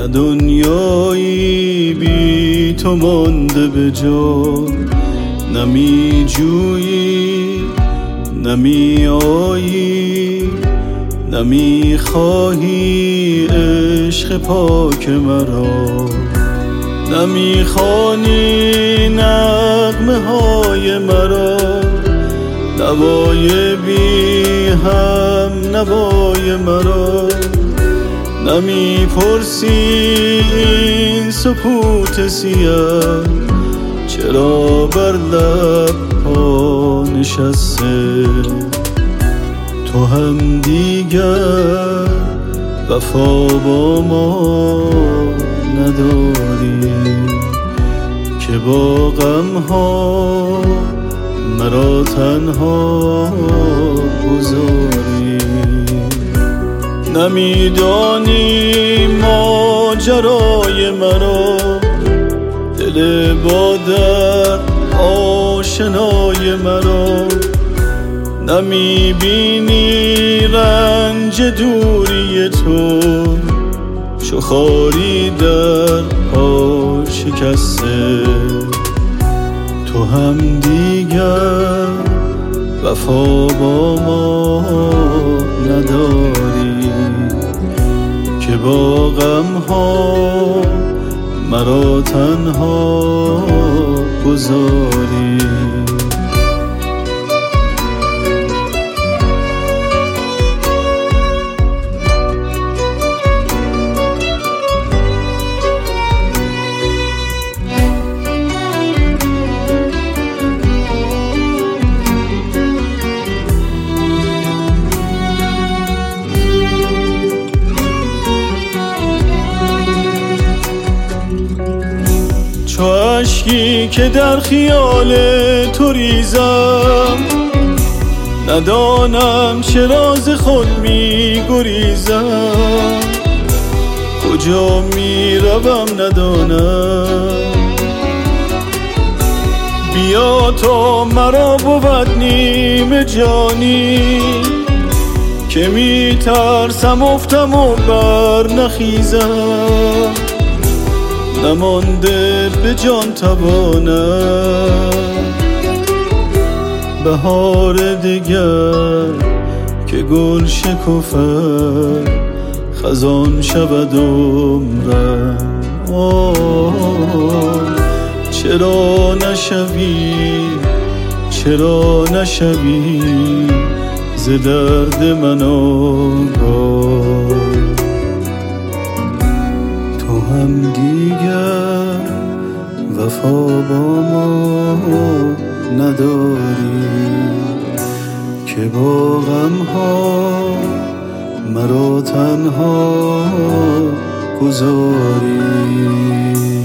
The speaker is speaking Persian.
نه دنیایی بی تو مانده به جا، نمی جویی نمی آیی نمی خواهی عشق پاک مرا، نمی خوانی نغمه های مرا، نوای بی هم نوای مرا، نمی پرسی این سکوت سیاه چرا بر لب ها نشسته، تو هم دیگر وفا با ما نداری که با غم ها مرا تنها گذاری، نمیدانی ماجرای مرا، دل با درد آشنای مرا، نمیبینی رنج دوری تو چو خاری در پا شکسته، تو هم دیگر وفا با ما نداری که با غم ها مرا تنها گذاری. چو اشکی که در خیال تو ریزم، ندانم چرا ز خود می گریزم، کجا می روم ندانم، بیا تا مرا بود نیم جانی که می ترسم افتم و بر نخیزم، نمانده به جان توانم بهار دگر که گل شکفد خزان شود عمرم، چرا نشوی ز درد من آگاه، تو هم دیگر وفا با ما نداری که با غم ها مرا تنها گذاری.